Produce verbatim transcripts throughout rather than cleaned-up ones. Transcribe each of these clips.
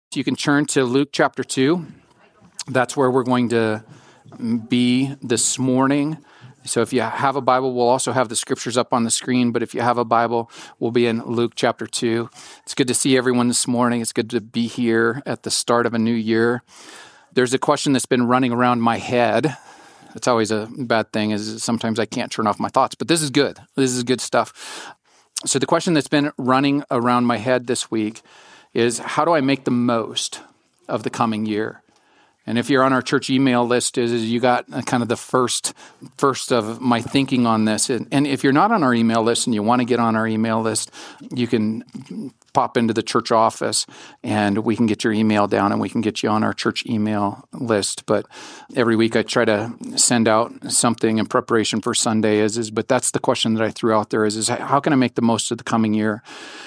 You can turn to Luke chapter two. That's where we're going to be this morning. So if you have a Bible, we'll also have the scriptures up on the screen. But if you have a Bible, we'll be in Luke chapter two. It's good to see everyone this morning. It's good to be here at the start of a new year. There's a question that's been running around my head. It's always a bad thing, is sometimes I can't turn off my thoughts. But this is good. This is good stuff. So the question that's been running around my head this week is, how do I make the most of the coming year? And if you're on our church email list, is, is you got kind of the first first of my thinking on this. And, and if you're not on our email list and you want to get on our email list, you can pop into the church office and we can get your email down and we can get you on our church email list. But every week I try to send out something in preparation for Sunday. Is, is but that's the question that I threw out there is, is how can I make the most of the coming year?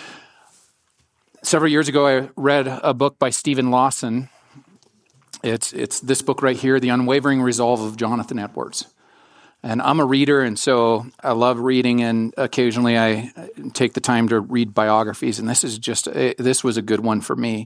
Several years ago, I read a book by Stephen Lawson. It's it's this book right here, The Unwavering Resolve of Jonathan Edwards. And I'm a reader, and so I love reading, and occasionally I take the time to read biographies, and this is just, this was a good one for me.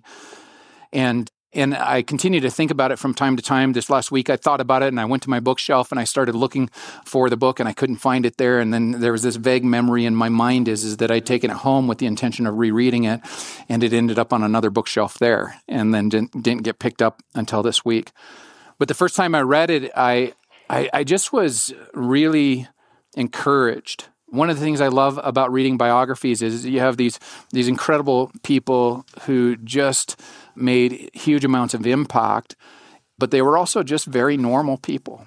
And and I continue to think about it from time to time. This last week, I thought about it, and I went to my bookshelf, and I started looking for the book, and I couldn't find it there. And then there was this vague memory in my mind is, is that I'd taken it home with the intention of rereading it, and it ended up on another bookshelf there, and then didn't, didn't get picked up until this week. But the first time I read it, I, I, I just was really encouraged. One of the things I love about reading biographies is you have these these incredible people who just made huge amounts of impact, but they were also just very normal people.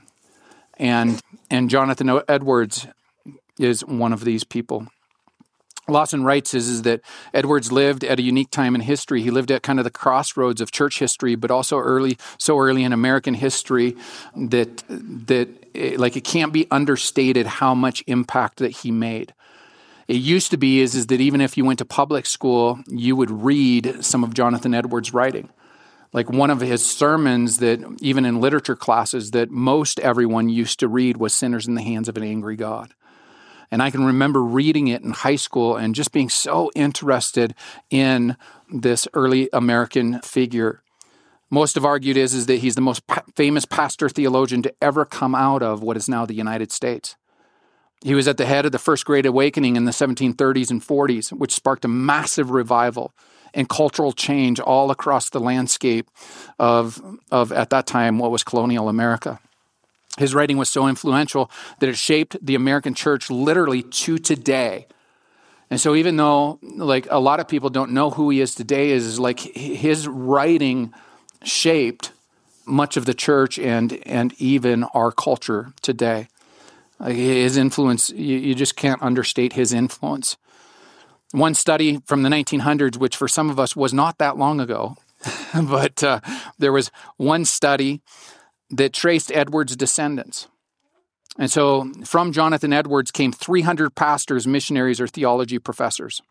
And and Jonathan Edwards is one of these people. Lawson writes is, is that Edwards lived at a unique time in history. He lived at kind of the crossroads of church history, but also early, so early in American history that that it, like it can't be understated how much impact that he made. It used to be is, is that even if you went to public school, you would read some of Jonathan Edwards' writing. Like one of his sermons that even in literature classes that most everyone used to read was Sinners in the Hands of an Angry God. And I can remember reading it in high school and just being so interested in this early American figure. Most have argued is, is that he's the most pa- famous pastor theologian to ever come out of what is now the United States. He was at the head of the First Great Awakening in the seventeen thirties and forties, which sparked a massive revival and cultural change all across the landscape of, of at that time, what was colonial America. His writing was so influential that it shaped the American church literally to today. And so even though like a lot of people don't know who he is today, is, is like his writing shaped much of the church and and even our culture today. Like his influence, you, you just can't understate his influence. One study from the nineteen hundreds, which for some of us was not that long ago, but uh, there was one study that traced Edwards' descendants. And so from Jonathan Edwards came three hundred pastors, missionaries, or theology professors,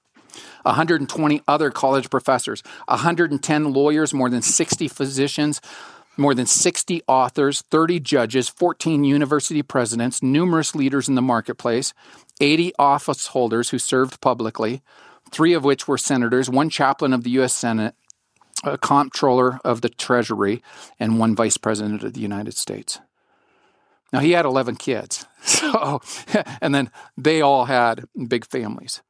one hundred twenty other college professors, one hundred ten lawyers, more than sixty physicians, more than sixty authors, thirty judges, fourteen university presidents, numerous leaders in the marketplace, eighty office holders who served publicly, three of which were senators, one chaplain of the U S Senate, a comptroller of the Treasury, and one vice president of the United States. Now, he had eleven kids, so and then they all had big families.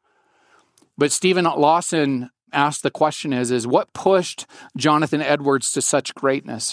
But Stephen Lawson asked the question is, is what pushed Jonathan Edwards to such greatness?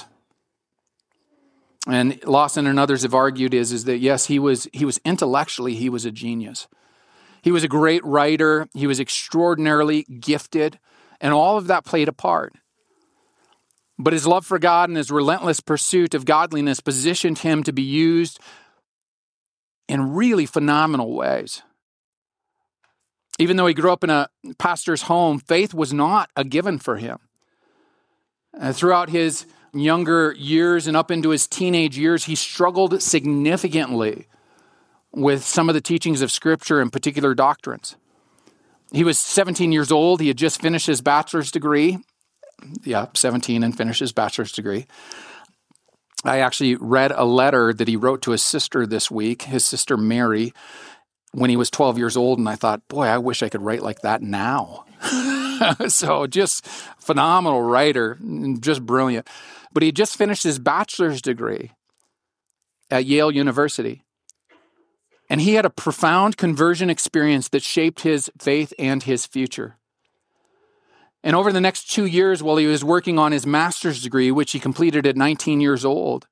And Lawson and others have argued is, is that, yes, he was he was intellectually, he was a genius. He was a great writer. He was extraordinarily gifted, and all of that played a part. But his love for God and his relentless pursuit of godliness positioned him to be used in really phenomenal ways. Even though he grew up in a pastor's home, faith was not a given for him. Uh, throughout his younger years and up into his teenage years, he struggled significantly with some of the teachings of Scripture and particular doctrines. He was seventeen years old. He had just finished his bachelor's degree. Yeah, seventeen and finished his bachelor's degree. I actually read a letter that he wrote to his sister this week, his sister Mary, when he was twelve years old, and I thought, boy, I wish I could write like that now. So just phenomenal writer, just brilliant. But he just finished his bachelor's degree at Yale University. And he had a profound conversion experience that shaped his faith and his future. And over the next two years, while he was working on his master's degree, which he completed at nineteen years old,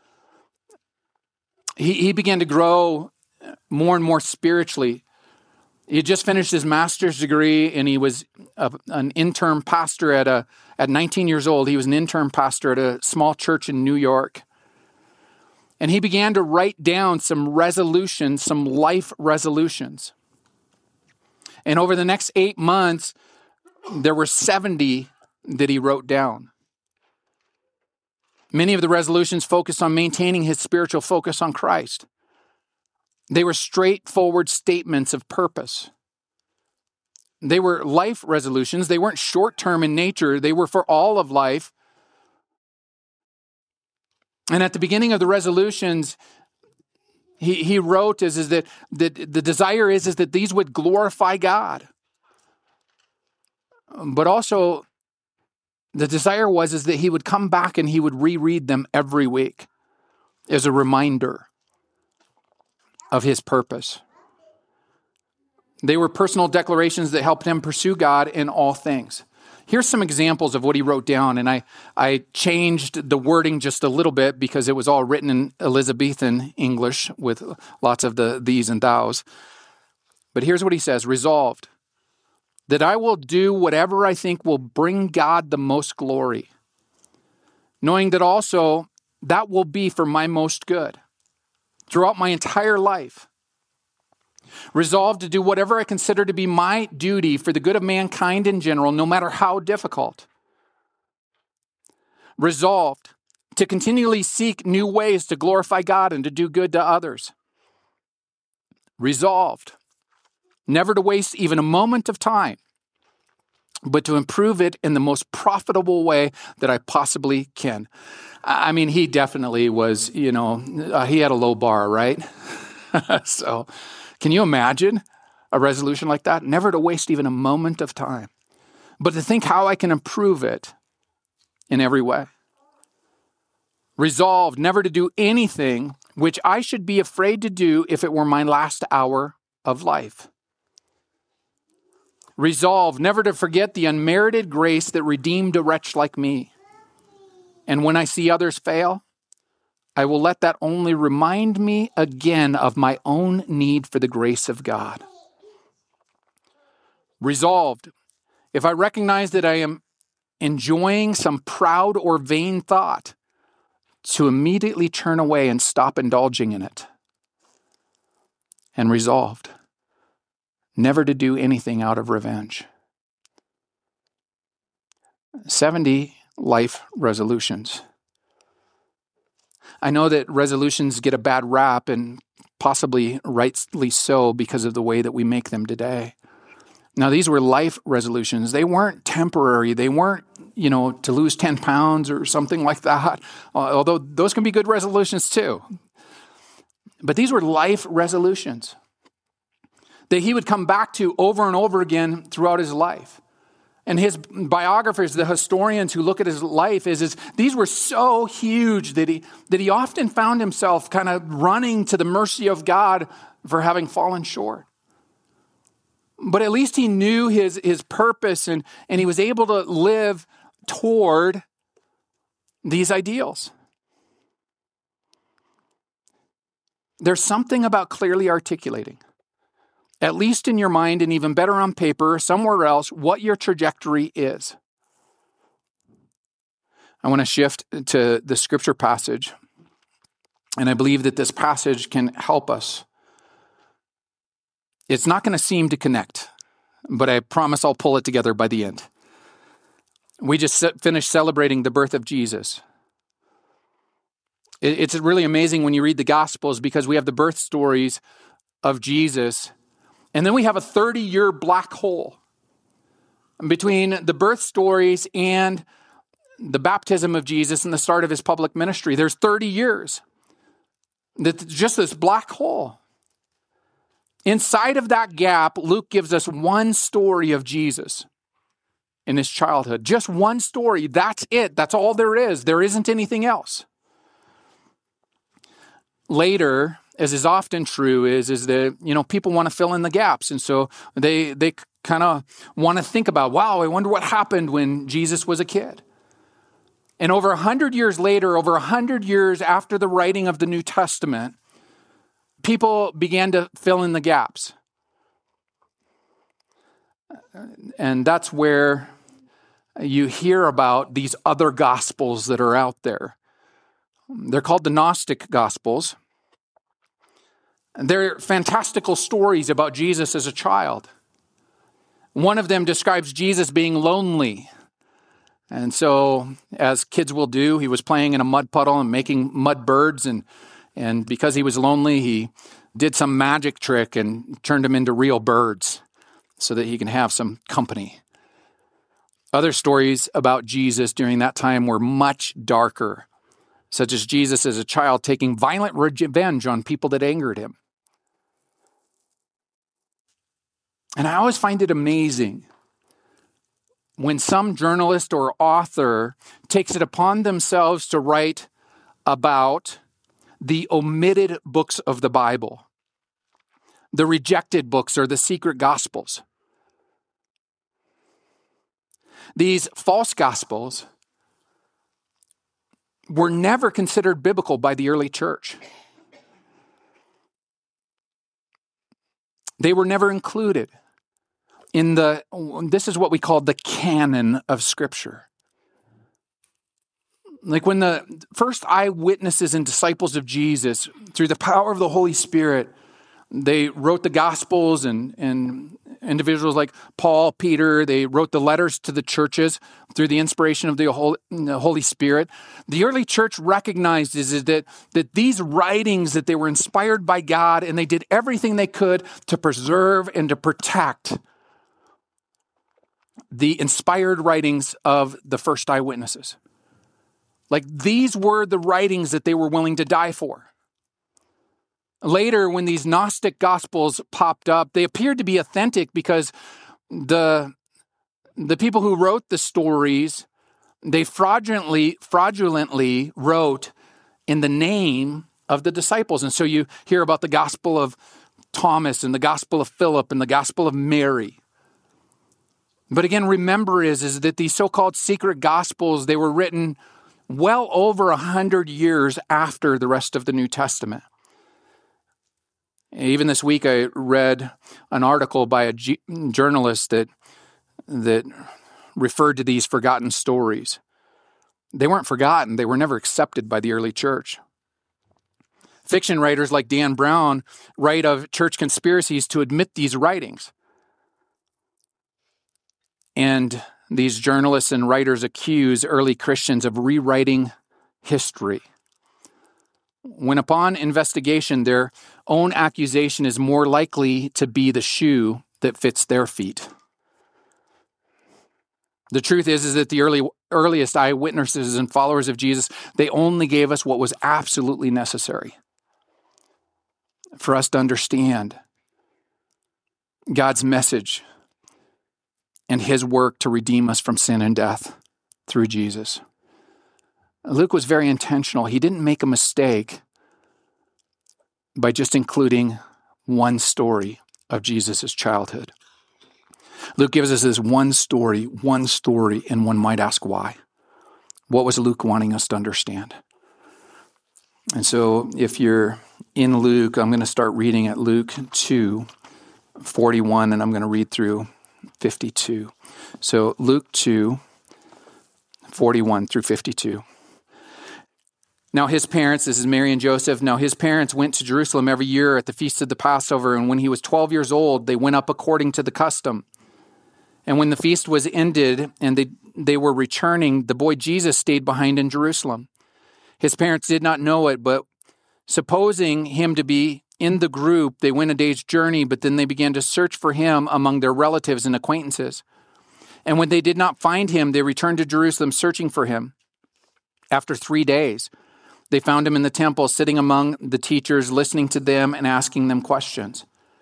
he, he began to grow more and more spiritually. He had just finished his master's degree, and he was a, an interim pastor at a at nineteen years old. He was an interim pastor at a small church in New York. And he began to write down some resolutions, some life resolutions. And over the next eight months, there were seventy that he wrote down. Many of the resolutions focused on maintaining his spiritual focus on Christ. They were straightforward statements of purpose. They were life resolutions. They weren't short-term in nature. They were for all of life. And at the beginning of the resolutions, he, he wrote is, is that, that the desire is, is that these would glorify God. But also, the desire was is that he would come back and he would reread them every week as a reminder of his purpose. They were personal declarations that helped him pursue God in all things. Here's some examples of what he wrote down, and I, I changed the wording just a little bit because it was all written in Elizabethan English with lots of the these and thous. But here's what he says: resolved that I will do whatever I think will bring God the most glory, knowing that also that will be for my most good throughout my entire life. Resolved to do whatever I consider to be my duty for the good of mankind in general, no matter how difficult. Resolved to continually seek new ways to glorify God and to do good to others. Resolved never to waste even a moment of time, but to improve it in the most profitable way that I possibly can. I mean, he definitely was, you know, uh, he had a low bar, right? So, can you imagine a resolution like that? Never to waste even a moment of time, but to think how I can improve it in every way. Resolved never to do anything which I should be afraid to do if it were my last hour of life. Resolved never to forget the unmerited grace that redeemed a wretch like me. And when I see others fail, I will let that only remind me again of my own need for the grace of God. Resolved, if I recognize that I am enjoying some proud or vain thought, to immediately turn away and stop indulging in it. And resolved, never to do anything out of revenge. seventy life resolutions. I know that resolutions get a bad rap, and possibly rightly so because of the way that we make them today. Now, these were life resolutions. They weren't temporary. They weren't, you know, to lose ten pounds or something like that, although those can be good resolutions too. But these were life resolutions that he would come back to over and over again throughout his life. And his biographers, the historians who look at his life, is, is these were so huge that he that he often found himself kind of running to the mercy of God for having fallen short. But at least he knew his, his purpose, and, and he was able to live toward these ideals. There's something about clearly articulating, at least in your mind and even better on paper, somewhere else, what your trajectory is. I want to shift to the scripture passage, and I believe that this passage can help us. It's not going to seem to connect, but I promise I'll pull it together by the end. We just finished celebrating the birth of Jesus. It's really amazing when you read the Gospels because we have the birth stories of Jesus, and then we have a thirty-year black hole between the birth stories and the baptism of Jesus and the start of his public ministry. There's thirty years. That's just this black hole. Inside of that gap, Luke gives us one story of Jesus. in his childhood. Just one story. That's it. That's all there is. There isn't anything else. Later, as is often true, is, is that, you know, people want to fill in the gaps. And so they, they kind of want to think about, wow, I wonder what happened when Jesus was a kid. And over a hundred years later, over a hundred years after the writing of the New Testament, people began to fill in the gaps. And that's where you hear about these other gospels that are out there. They're called the Gnostic Gospels. They're fantastical stories about Jesus as a child. One of them describes Jesus being lonely. And so, as kids will do, he was playing in a mud puddle and making mud birds. And, and because he was lonely, he did some magic trick and turned them into real birds so that he can have some company. Other stories about Jesus during that time were much darker, such as Jesus as a child taking violent revenge on people that angered him. And I always find it amazing when some journalist or author takes it upon themselves to write about the omitted books of the Bible, the rejected books or the secret gospels. These false gospels were never considered biblical by the early church. They were never included in the, this is what we call the canon of Scripture. Like when the first eyewitnesses and disciples of Jesus, through the power of the Holy Spirit, they wrote the Gospels, and, and individuals like Paul, Peter, they wrote the letters to the churches through the inspiration of the Holy Spirit. The early church recognized is that, that these writings, that they were inspired by God, and they did everything they could to preserve and to protect the inspired writings of the first eyewitnesses. Like these were the writings that they were willing to die for. Later, when these Gnostic Gospels popped up, they appeared to be authentic because the, the people who wrote the stories, they fraudulently, fraudulently wrote in the name of the disciples. And so you hear about the Gospel of Thomas and the Gospel of Philip and the Gospel of Mary. But again, remember is, is that these so-called secret Gospels, they were written well over a hundred years after the rest of the New Testament. Even this week, I read an article by a G- journalist that that referred to these forgotten stories. They weren't forgotten. They were never accepted by the early church. Fiction writers like Dan Brown write of church conspiracies to admit these writings. And these journalists and writers accuse early Christians of rewriting history, when upon investigation, their own accusation is more likely to be the shoe that fits their feet. The truth is, is that the early, earliest eyewitnesses and followers of Jesus, they only gave us what was absolutely necessary for us to understand God's message and his work to redeem us from sin and death through Jesus. Luke was very intentional. He didn't make a mistake by just including one story of Jesus' childhood. Luke gives us this one story, one story, and one might ask why. What was Luke wanting us to understand? And so if you're in Luke, I'm going to start reading at Luke two, forty-one, and I'm going to read through fifty-two. So Luke two, forty-one through fifty-two. Now his parents, this is Mary and Joseph, now his parents went to Jerusalem every year at the feast of the Passover, and when he was twelve years old, they went up according to the custom. And when the feast was ended and they, they were returning, the boy Jesus stayed behind in Jerusalem. His parents did not know it, but supposing him to be in the group, they went a day's journey, but then they began to search for him among their relatives and acquaintances. And when they did not find him, they returned to Jerusalem searching for him. After three days, they found him in the temple, sitting among the teachers, listening to them and asking them questions.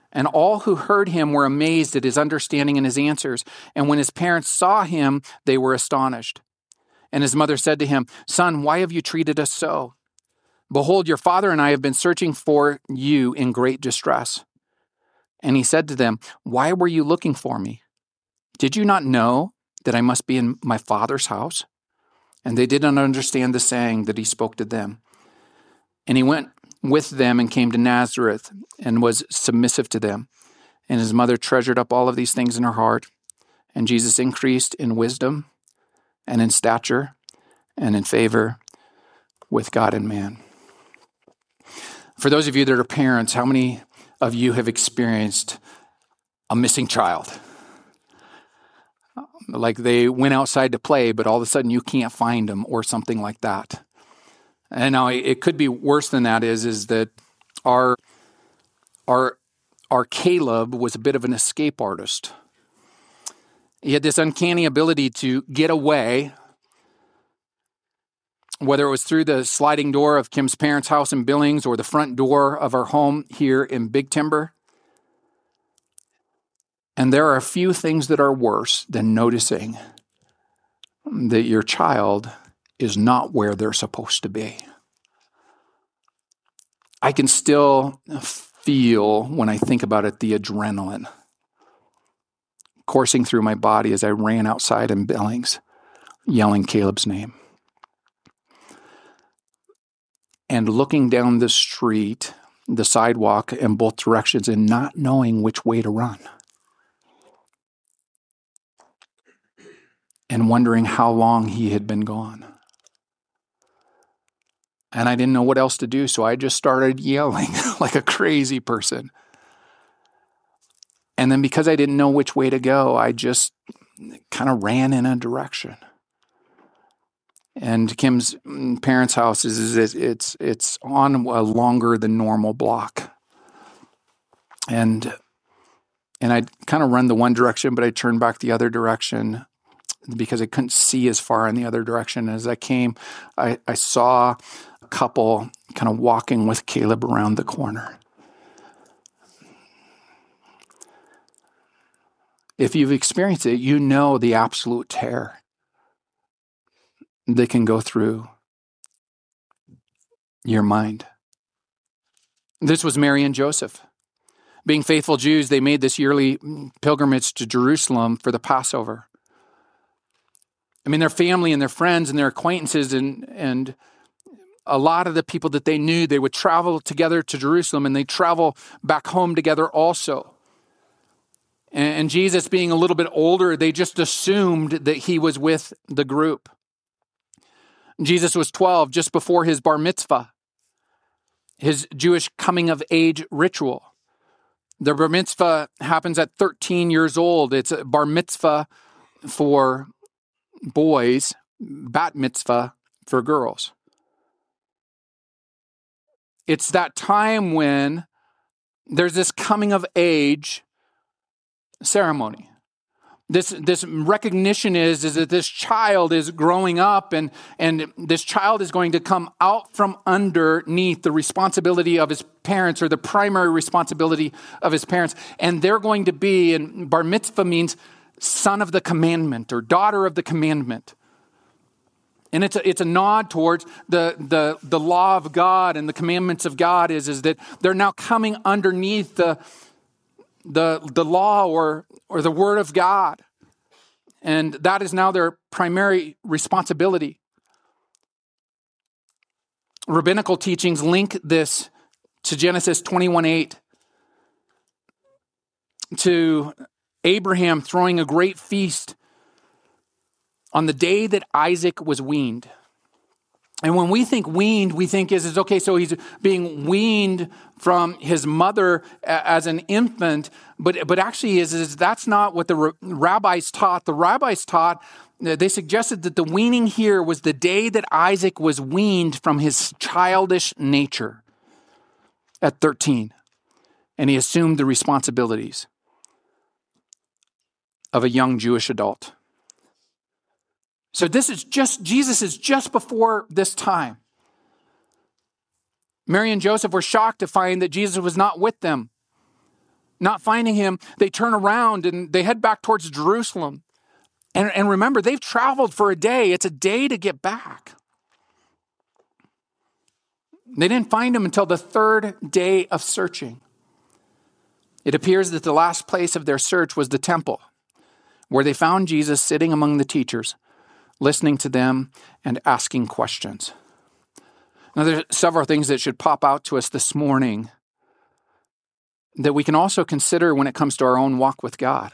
And all who heard him were amazed at his understanding and his answers. And when his parents saw him, they were astonished. And his mother said to him, "Son, why have you treated us so? Behold, your father and I have been searching for you in great distress." And he said to them, "Why were you looking for me? Did you not know that I must be in my father's house?" And they did not understand the saying that he spoke to them. And he went with them and came to Nazareth and was submissive to them. And his mother treasured up all of these things in her heart. And Jesus increased in wisdom and in stature and in favor with God and man. For those of you that are parents, how many of you have experienced a missing child? Like they went outside to play, but all of a sudden you can't find them or something like that. And now it could be worse than that is, is that our, our, our Caleb was a bit of an escape artist. He had this uncanny ability to get away, whether it was through the sliding door of Kim's parents' house in Billings or the front door of our home here in Big Timber. And there are a few things that are worse than noticing that your child is not where they're supposed to be. I can still feel, when I think about it, the adrenaline coursing through my body as I ran outside in Billings, yelling Caleb's name. And looking down the street, the sidewalk in both directions, and not knowing which way to run. And wondering how long he had been gone. And I didn't know what else to do, so I just started yelling like a crazy person. And then because I didn't know which way to go, I just kind of ran in a direction. And Kim's parents' house is, is it's it's on a longer than normal block. And and I'd kind of run the one direction, but I turned back the other direction because I couldn't see as far in the other direction. As I came, I, I saw a couple kind of walking with Caleb around the corner. If you've experienced it, you know the absolute terror that can go through your mind. This was Mary and Joseph. Being faithful Jews, they made this yearly pilgrimage to Jerusalem for the Passover. I mean, their family and their friends and their acquaintances and, and a lot of the people that they knew, they would travel together to Jerusalem and they'd travel back home together also. And, and Jesus, being a little bit older, they just assumed that he was with the group. Jesus was twelve, just before his bar mitzvah, his Jewish coming of age ritual. The bar mitzvah happens at thirteen years old. It's a bar mitzvah for boys, bat mitzvah for girls. It's that time when there's this coming of age ceremony. This this recognition is, is that this child is growing up and, and this child is going to come out from underneath the responsibility of his parents or the primary responsibility of his parents. And they're going to be, and bar mitzvah means son of the commandment or daughter of the commandment. And it's a, it's a nod towards the, the, the law of God and the commandments of God is, is that they're now coming underneath the, the, the law or, or the word of God. And that is now their primary responsibility. Rabbinical teachings link this to Genesis twenty-one eight, to Abraham throwing a great feast on the day that Isaac was weaned. And when we think weaned, we think is, is okay, so he's being weaned from his mother as an infant, but but actually is, is that's not what the rabbis taught. The rabbis taught, they suggested that the weaning here was the day that Isaac was weaned from his childish nature at thirteen. And he assumed the responsibilities of a young Jewish adult. So this is just, Jesus is just before this time. Mary and Joseph were shocked to find that Jesus was not with them. Not finding him, they turn around and they head back towards Jerusalem. And, and remember, they've traveled for a day. It's a day to get back. They didn't find him until the third day of searching. It appears that the last place of their search was the temple, where they found Jesus sitting among the teachers, listening to them and asking questions. Now, there's several things that should pop out to us this morning that we can also consider when it comes to our own walk with God.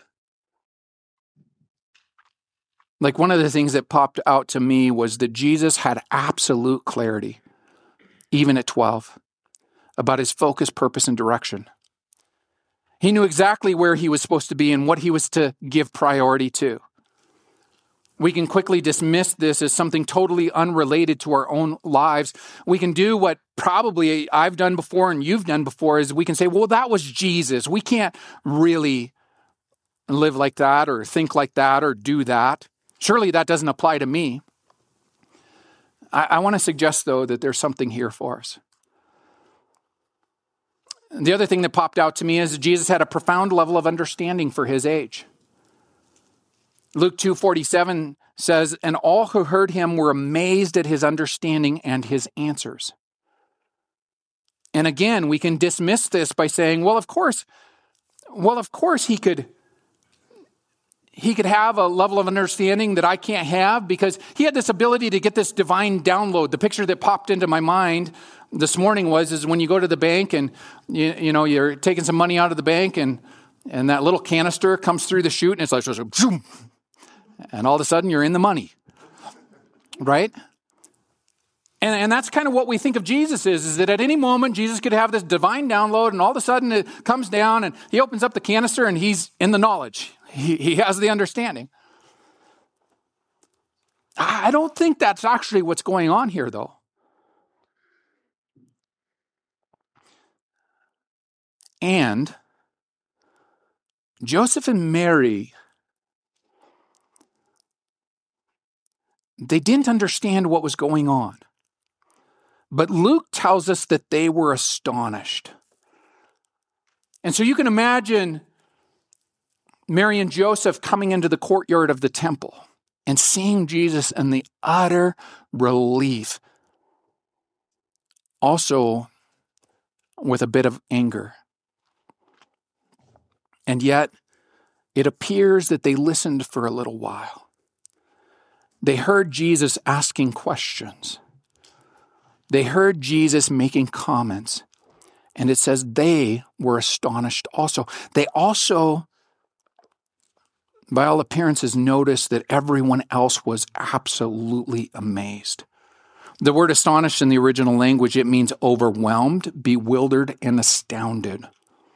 Like one of the things that popped out to me was that Jesus had absolute clarity, even at twelve, about his focus, purpose, and direction. He knew exactly where he was supposed to be and what he was to give priority to. We can quickly dismiss this as something totally unrelated to our own lives. We can do what probably I've done before and you've done before is we can say, well, that was Jesus. We can't really live like that or think like that or do that. Surely that doesn't apply to me. I, I want to suggest, though, that there's something here for us. The other thing that popped out to me is that Jesus had a profound level of understanding for his age. Luke two forty-seven says, and all who heard him were amazed at his understanding and his answers. And again, we can dismiss this by saying, well, of course, well, of course he could, he could have a level of understanding that I can't have because he had this ability to get this divine download. The picture that popped into my mind this morning was, is when you go to the bank and, you, you know, you're taking some money out of the bank and, and that little canister comes through the chute and it's like, zoom. And all of a sudden, you're in the money, right? And, and that's kind of what we think of Jesus is, is that at any moment, Jesus could have this divine download, and all of a sudden, it comes down, and he opens up the canister, and he's in the knowledge. He, he has the understanding. I don't think that's actually what's going on here, though. And Joseph and Mary, they didn't understand what was going on. But Luke tells us that they were astonished. And so you can imagine Mary and Joseph coming into the courtyard of the temple and seeing Jesus and the utter relief. Also with a bit of anger. And yet, it appears that they listened for a little while. They heard Jesus asking questions. They heard Jesus making comments. And it says they were astonished also. They also, by all appearances, noticed that everyone else was absolutely amazed. The word astonished in the original language, it means overwhelmed, bewildered, and astounded.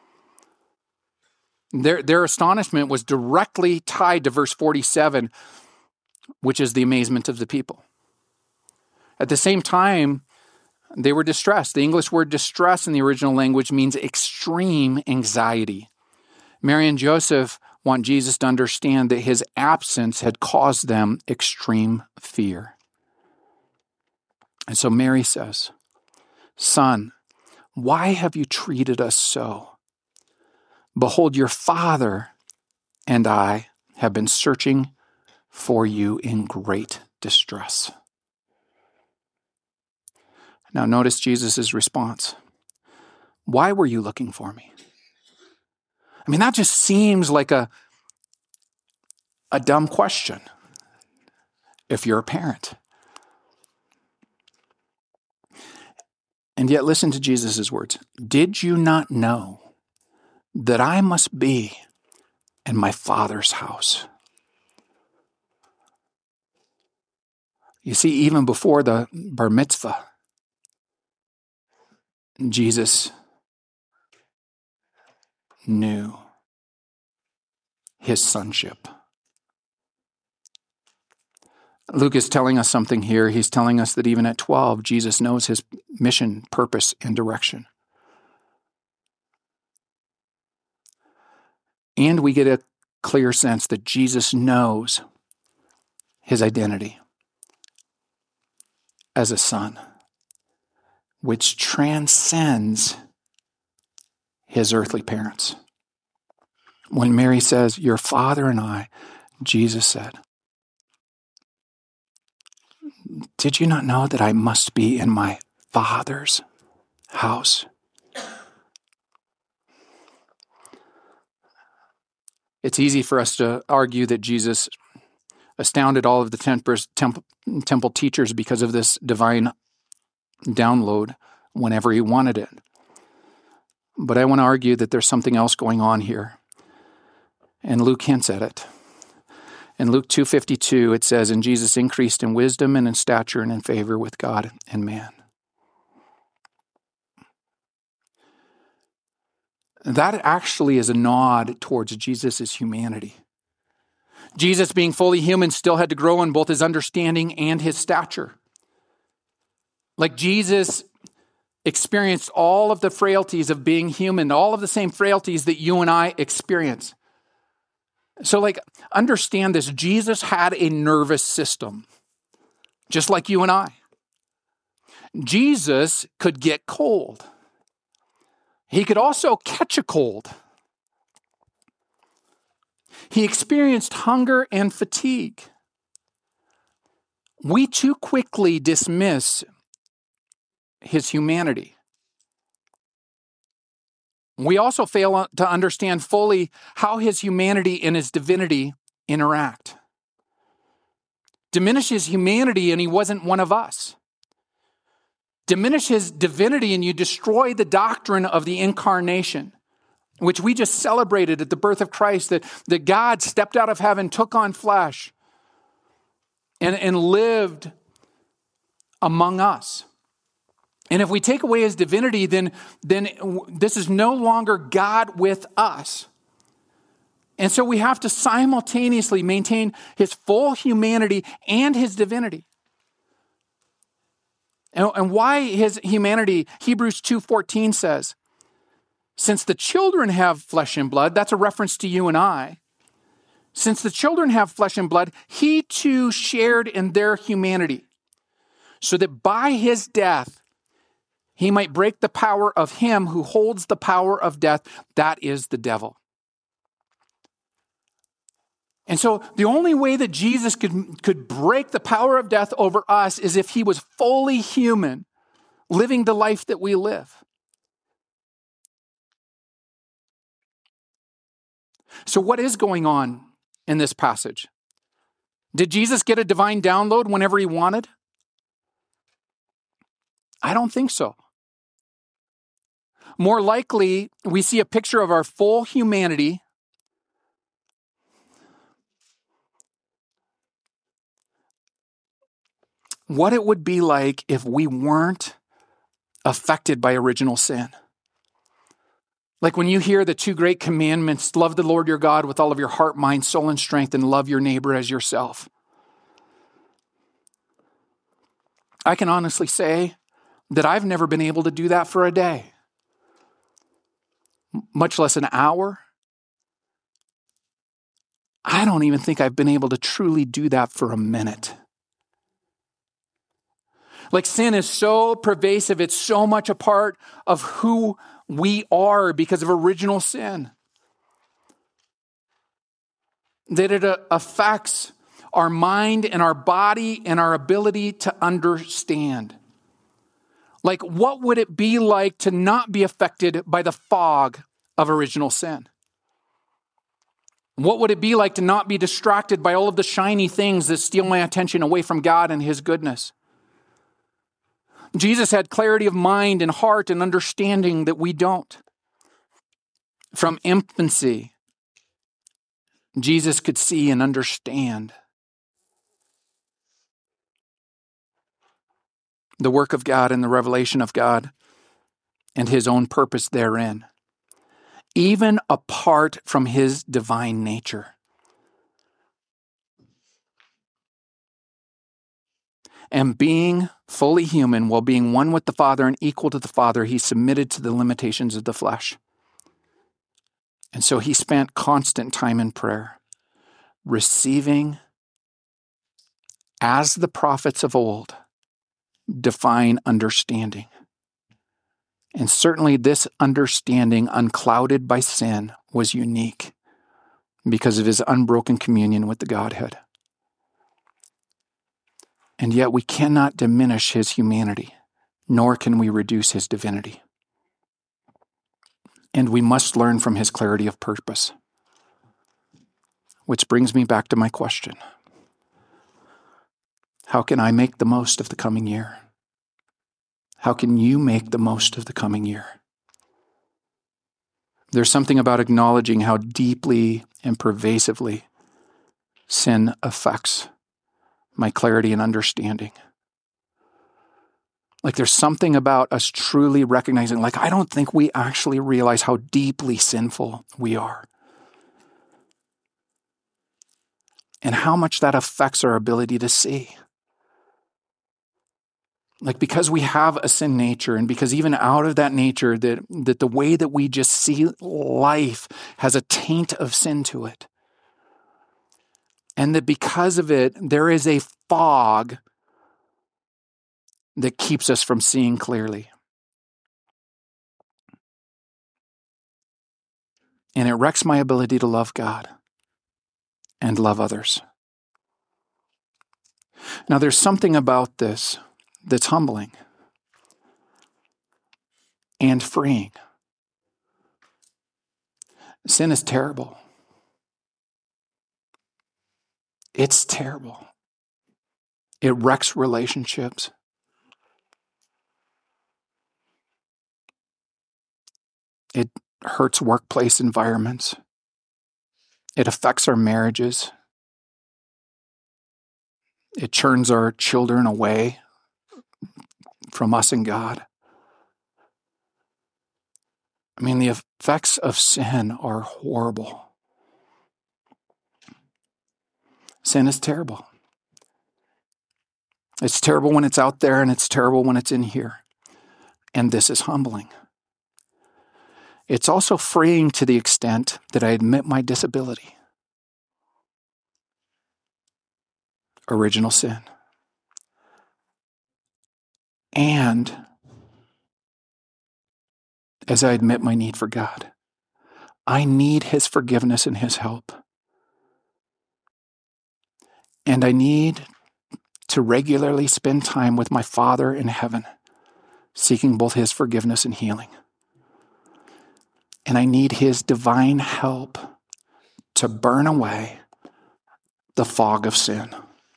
Their, their astonishment was directly tied to verse forty-seven, which is the amazement of the people. At the same time, they were distressed. The English word distress in the original language means extreme anxiety. Mary and Joseph want Jesus to understand that his absence had caused them extreme fear. And so Mary says, "Son, why have you treated us so? Behold, your father and I have been searching for you in great distress." Now notice Jesus' response. Why were you looking for me? I mean, that just seems like a, a dumb question if you're a parent. And yet listen to Jesus' words. Did you not know that I must be in my Father's house? You see, even before the bar mitzvah, Jesus knew his sonship. Luke is telling us something here. He's telling us that even at twelve, Jesus knows his mission, purpose, and direction. And we get a clear sense that Jesus knows his identity as a son, which transcends his earthly parents. When Mary says, your Father and I, Jesus said, did you not know that I must be in my Father's house? It's easy for us to argue that Jesus astounded all of the temple, temple teachers because of this divine download whenever he wanted it. But I want to argue that there's something else going on here. And Luke hints at it. In Luke two fifty-two, it says, and Jesus increased in wisdom and in stature and in favor with God and man. That actually is a nod towards Jesus' humanity. Jesus, being fully human, still had to grow in both his understanding and his stature. Like Jesus experienced all of the frailties of being human, all of the same frailties that you and I experience. So like, understand this, Jesus had a nervous system, just like you and I. Jesus could get cold. He could also catch a cold. He experienced hunger and fatigue. We too quickly dismiss his humanity. We also fail to understand fully how his humanity and his divinity interact. Diminish his humanity and he wasn't one of us. Diminish his divinity and you destroy the doctrine of the incarnation, which we just celebrated at the birth of Christ, that, that God stepped out of heaven, took on flesh, and, and lived among us. And if we take away his divinity, then, then this is no longer God with us. And so we have to simultaneously maintain his full humanity and his divinity. And, and why his humanity? Hebrews two fourteen says, since the children have flesh and blood, that's a reference to you and I. Since the children have flesh and blood, he too shared in their humanity, so that by his death, he might break the power of him who holds the power of death, that is the devil. And so the only way that Jesus could, could break the power of death over us is if he was fully human, living the life that we live. So what is going on in this passage? Did Jesus get a divine download whenever he wanted? I don't think so. More likely, we see a picture of our full humanity what it would be like if we weren't affected by original sin. Like when you hear the two great commandments, love the Lord your God with all of your heart, mind, soul, and strength, and love your neighbor as yourself. I can honestly say that I've never been able to do that for a day, much less an hour. I don't even think I've been able to truly do that for a minute. Like sin is so pervasive, it's so much a part of who we are because of original sin, that it affects our mind and our body and our ability to understand. Like, what would it be like to not be affected by the fog of original sin? What would it be like to not be distracted by all of the shiny things that steal my attention away from God and his goodness? Jesus had clarity of mind and heart and understanding that we don't. From infancy, Jesus could see and understand the work of God and the revelation of God and his own purpose therein, even apart from his divine nature. And being fully human while being one with the Father and equal to the Father, he submitted to the limitations of the flesh. And so he spent constant time in prayer, receiving, as the prophets of old, divine understanding. And certainly this understanding, unclouded by sin, was unique because of his unbroken communion with the Godhead. And yet we cannot diminish his humanity, nor can we reduce his divinity. And we must learn from his clarity of purpose. Which brings me back to my question. How can I make the most of the coming year? How can you make the most of the coming year? There's something about acknowledging how deeply and pervasively sin affects my clarity and understanding. Like there's something about us truly recognizing, like I don't think we actually realize how deeply sinful we are. And how much that affects our ability to see. Like because we have a sin nature, and because even out of that nature, that, that the way that we just see life has a taint of sin to it. And that because of it, there is a fog that keeps us from seeing clearly. And it wrecks my ability to love God and love others. Now, there's something about this that's humbling and freeing. Sin is terrible. It's terrible. It wrecks relationships. It hurts workplace environments. It affects our marriages. It churns our children away from us and God. I mean, the effects of sin are horrible. Sin is terrible. It's terrible when it's out there, and it's terrible when it's in here. And this is humbling. It's also freeing to the extent that I admit my disability. Original sin. And as I admit my need for God, I need his forgiveness and his help. And I need to regularly spend time with my Father in heaven, seeking both his forgiveness and healing. And I need his divine help to burn away the fog of sin.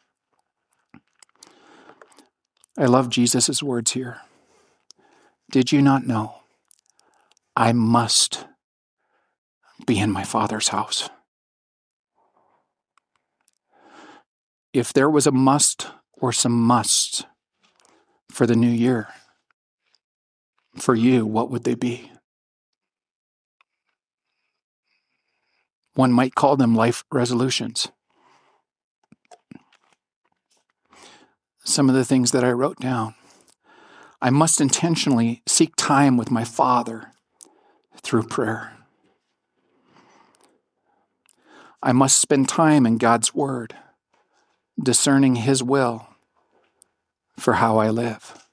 I love Jesus' words here. Did you not know? I must be in my Father's house. If there was a must or some musts for the new year, for you, what would they be? One might call them life resolutions. Some of the things that I wrote down. I must intentionally seek time with my Father through prayer. I must spend time in God's Word, discerning his will for how I live.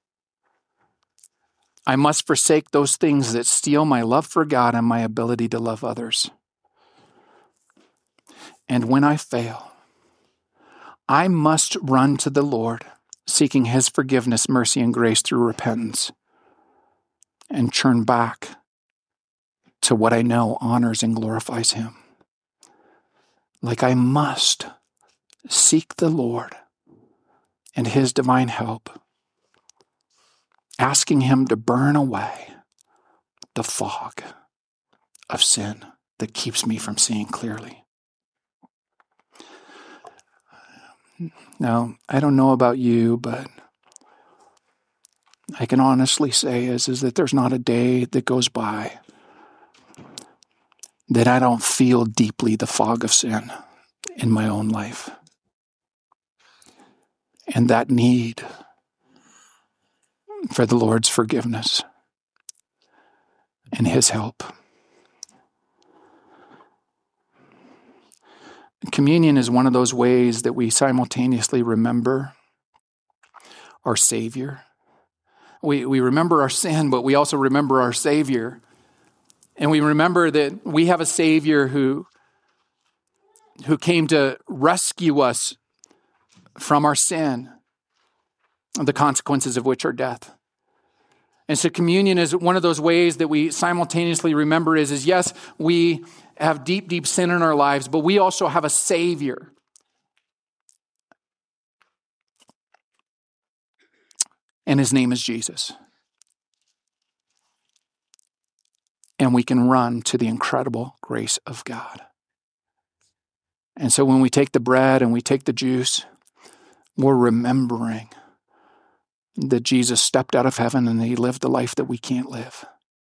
I must forsake those things that steal my love for God and my ability to love others. And when I fail, I must run to the Lord, seeking his forgiveness, mercy, and grace through repentance, and turn back to what I know honors and glorifies him. Like I must seek the Lord and his divine help, asking him to burn away the fog of sin that keeps me from seeing clearly. Now, I don't know about you, but I can honestly say is, is that there's not a day that goes by that I don't feel deeply the fog of sin in my own life. And that need for the Lord's forgiveness and his help. Communion is one of those ways that we simultaneously remember our Savior. We, we remember our sin, but we also remember our Savior. And we remember that we have a Savior who who came to rescue us from our sin, the consequences of which are death. And so communion is one of those ways that we simultaneously remember is, is yes, we have deep, deep sin in our lives, but we also have a Savior. And his name is Jesus. And we can run to the incredible grace of God. And so when we take the bread and we take the juice, we're remembering that Jesus stepped out of heaven and he lived the life that we can't live.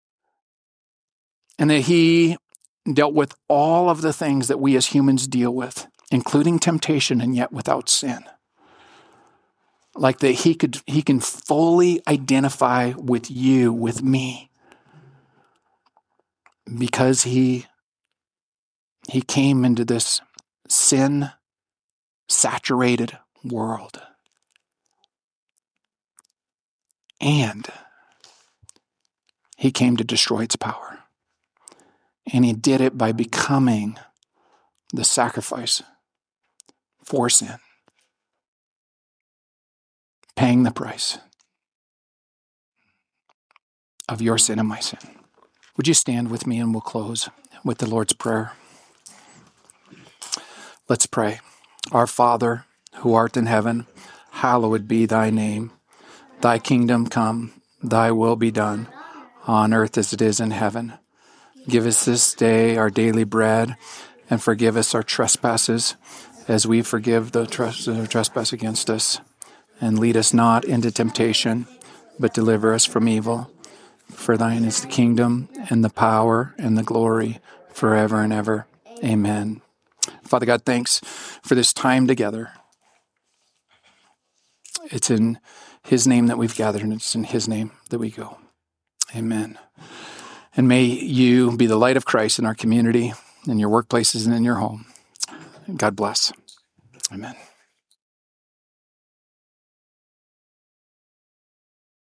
And that he dealt with all of the things that we as humans deal with, including temptation, and yet without sin. Like that he could, he can fully identify with you, with me, because he, he came into this sin-saturated world. And he came to destroy its power. And he did it by becoming the sacrifice for sin, paying the price of your sin and my sin. Would you stand with me and we'll close with the Lord's Prayer? Let's pray. Our Father, who art in heaven, hallowed be thy name. Thy kingdom come, thy will be done, on earth as it is in heaven. Give us this day our daily bread, and forgive us our trespasses, as we forgive the who trespass against us. And lead us not into temptation, but deliver us from evil. For thine is the kingdom, and the power, and the glory, forever and ever. Amen. Father God, thanks for this time together. It's in his name that we've gathered, and it's in his name that we go. Amen. And may you be the light of Christ in our community, in your workplaces, and in your home. God bless. Amen.